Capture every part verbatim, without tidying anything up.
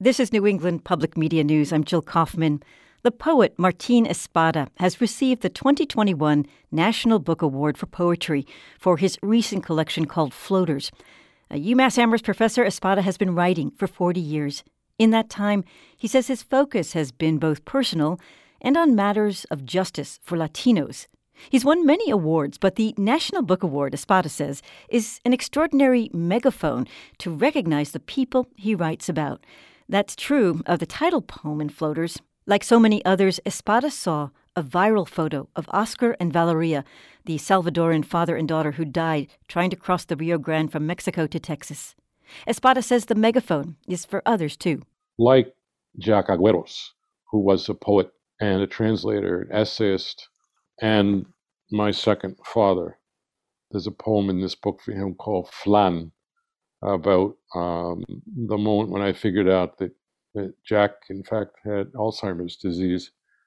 This is New England Public Media News. I'm Jill Kaufman. The poet Martin Espada has received the twenty twenty-one National Book Award for Poetry for his recent collection called Floaters. A UMass Amherst professor, Espada has been writing for forty years. In that time, he says his focus has been both personal and on matters of justice for Latinos. He's won many awards, but the National Book Award, Espada says, is an extraordinary megaphone to recognize the people he writes about. That's true of the title poem in Floaters. Like so many others, Espada saw a viral photo of Oscar and Valeria, the Salvadoran father and daughter who died trying to cross the Rio Grande from Mexico to Texas. Espada says the megaphone is for others, too. Like Jack Agüeros, who was a poet and a translator, an essayist, and my second father. There's a poem in this book for him called Flan, about um, the moment when I figured out that that Jack, in fact, had Alzheimer's disease.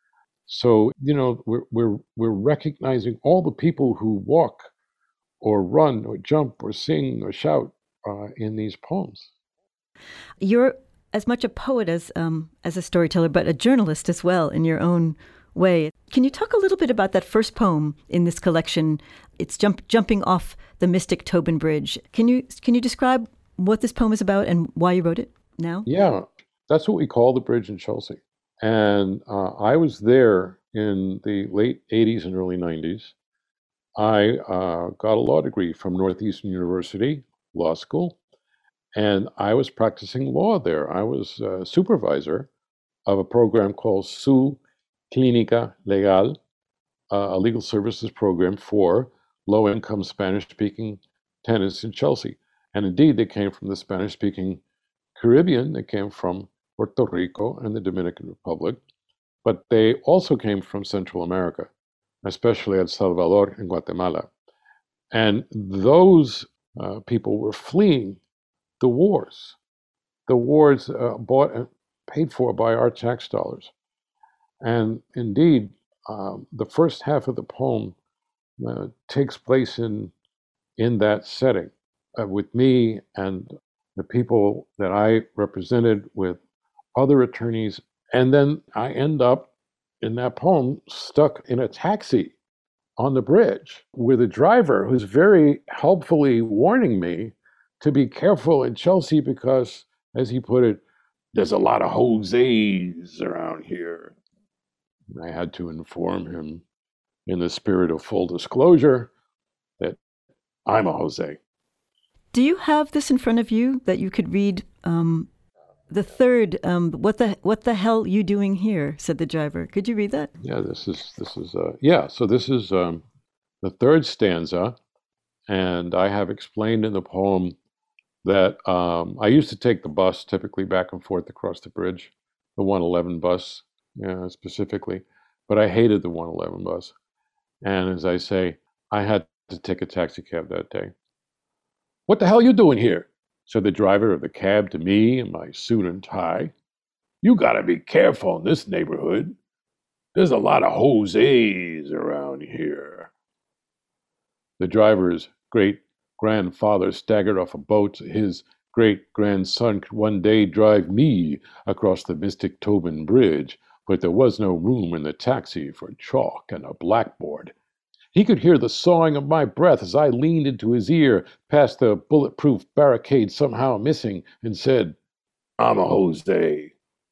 So, you know, we're we're we're recognizing all the people who walk or run or jump or sing or shout uh, in these poems. You're as much a poet as um, as a storyteller, but a journalist as well in your own way. Can you talk a little bit about that first poem in this collection? It's jump, jumping off the Mystic Tobin Bridge. Can you can you describe what this poem is about and why you wrote it now? Yeah. That's what we call the bridge in Chelsea. And uh, I was there in the late eighties and early nineties. I uh, got a law degree from Northeastern University Law School, and I was practicing law there. I was a supervisor of a program called Su Clínica Legal, uh, a legal services program for low-income Spanish-speaking tenants in Chelsea. And indeed, they came from the Spanish-speaking Caribbean. They came from Puerto Rico and the Dominican Republic, but they also came from Central America, especially El Salvador and Guatemala. And those uh, people were fleeing the wars, the wars uh, bought and paid for by our tax dollars. And indeed, um, the first half of the poem uh, takes place in, in that setting uh, with me and the people that I represented with other attorneys, and then I end up in that poem stuck in a taxi on the bridge with a driver who's very helpfully warning me to be careful in Chelsea because, as he put it, there's a lot of Jose's around here. And I had to inform him in the spirit of full disclosure that I'm a Jose. Do you have this in front of you that you could read? Um The third, um, what the what the hell you doing here? Said the driver. Could you read that? Yeah, this is this is uh, yeah. So this is um, the third stanza, and I have explained in the poem that um, I used to take the bus typically back and forth across the bridge, the one eleven bus uh, specifically, but I hated the one eleven bus, and as I say, I had to take a taxi cab that day. What the hell you doing here? Said the driver of the cab to me in my suit and tie. You gotta be careful in this neighborhood. There's a lot of Jose's around here. The driver's great-grandfather staggered off a boat. His great-grandson could one day drive me across the Mystic Tobin Bridge, but there was no room in the taxi for chalk and a blackboard. He could hear the sawing of my breath as I leaned into his ear past the bulletproof barricade somehow missing and said, I'm a Jose.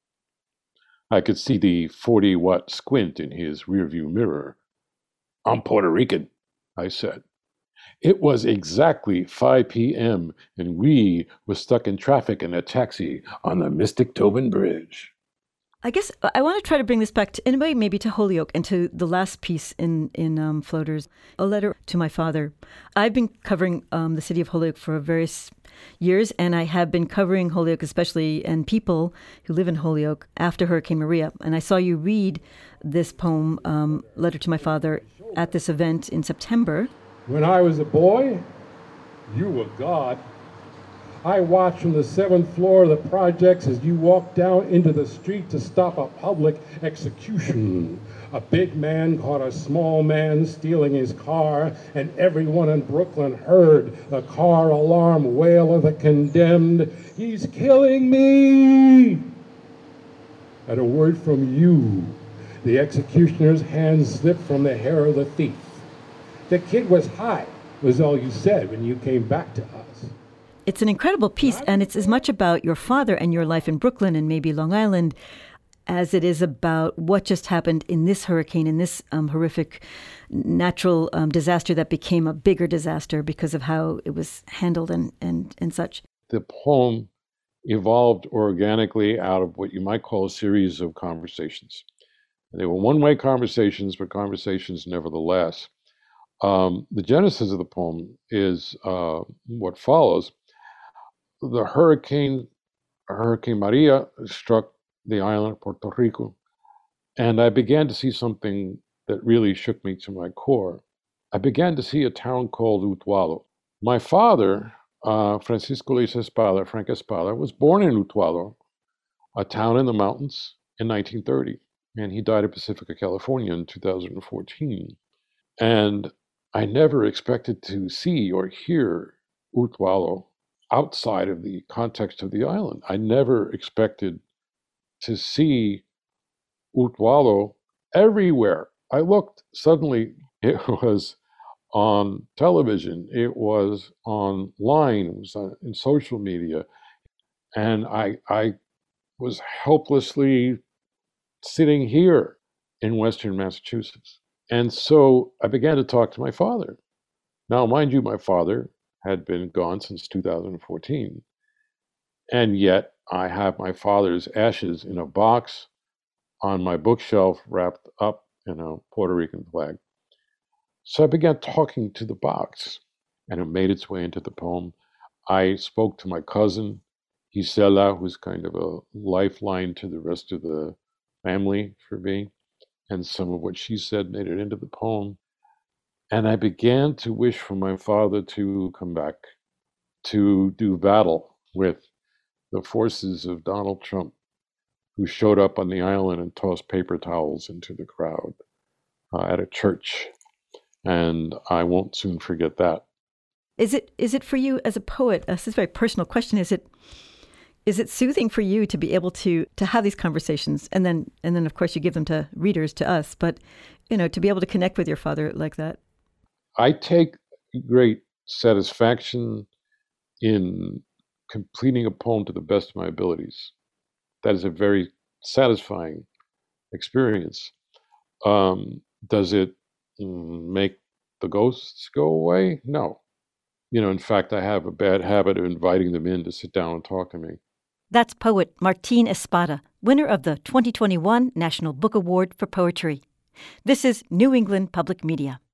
I could see the forty-watt squint in his rearview mirror. I'm Puerto Rican, I said. It was exactly five p.m. and we were stuck in traffic in a taxi on the Mystic Tobin Bridge. I guess I want to try to bring this back to, in a way, maybe to Holyoke and to the last piece in, in um, Floaters, a letter to my father. I've been covering um, the city of Holyoke for various years, and I have been covering Holyoke especially, and people who live in Holyoke after Hurricane Maria. And I saw you read this poem, um, Letter to My Father, at this event in September. When I was a boy, you were God. I watched from the seventh floor of the projects as you walked down into the street to stop a public execution. A big man caught a small man stealing his car, and everyone in Brooklyn heard the car alarm wail of the condemned. He's killing me! At a word from you, the executioner's hands slipped from the hair of the thief. The kid was high, was all you said when you came back to us. It's an incredible piece, and it's as much about your father and your life in Brooklyn and maybe Long Island as it is about what just happened in this hurricane, in this um, horrific natural um, disaster that became a bigger disaster because of how it was handled and, and, and such. The poem evolved organically out of what you might call a series of conversations. They were one-way conversations, but conversations nevertheless. Um, the genesis of the poem is uh, what follows. The hurricane, Hurricane Maria, struck the island of Puerto Rico, and I began to see something that really shook me to my core. I began to see a town called Utuado. My father, uh, Francisco Luis Espada, Frank Espada, was born in Utuado, a town in the mountains, in nineteen thirty, and he died in Pacifica, California in two thousand fourteen. And I never expected to see or hear Utuado outside of the context of the island. I never expected to see Utuado everywhere. I looked, suddenly it was on television, it was online, it was on, in social media, and I, I was helplessly sitting here in Western Massachusetts. And so I began to talk to my father. Now, mind you, my father had been gone since two thousand fourteen, and yet I have my father's ashes in a box on my bookshelf wrapped up in a Puerto Rican flag. So I began talking to the box, and it made its way into the poem. I spoke to my cousin, Gisela, who's kind of a lifeline to the rest of the family for me, and some of what she said made it into the poem. And I began to wish for my father to come back, to do battle with the forces of Donald Trump, who showed up on the island and tossed paper towels into the crowd uh, at a church. And I won't soon forget that. Is it is it for you as a poet, uh, this is a very personal question, is it is it soothing for you to be able to to have these conversations, and then and then of course you give them to readers, to us, but you know, to be able to connect with your father like that? I take great satisfaction in completing a poem to the best of my abilities. That is a very satisfying experience. Um, does it mm, make the ghosts go away? No. You know, in fact, I have a bad habit of inviting them in to sit down and talk to me. That's poet Martin Espada, winner of the twenty twenty-one National Book Award for Poetry. This is New England Public Media.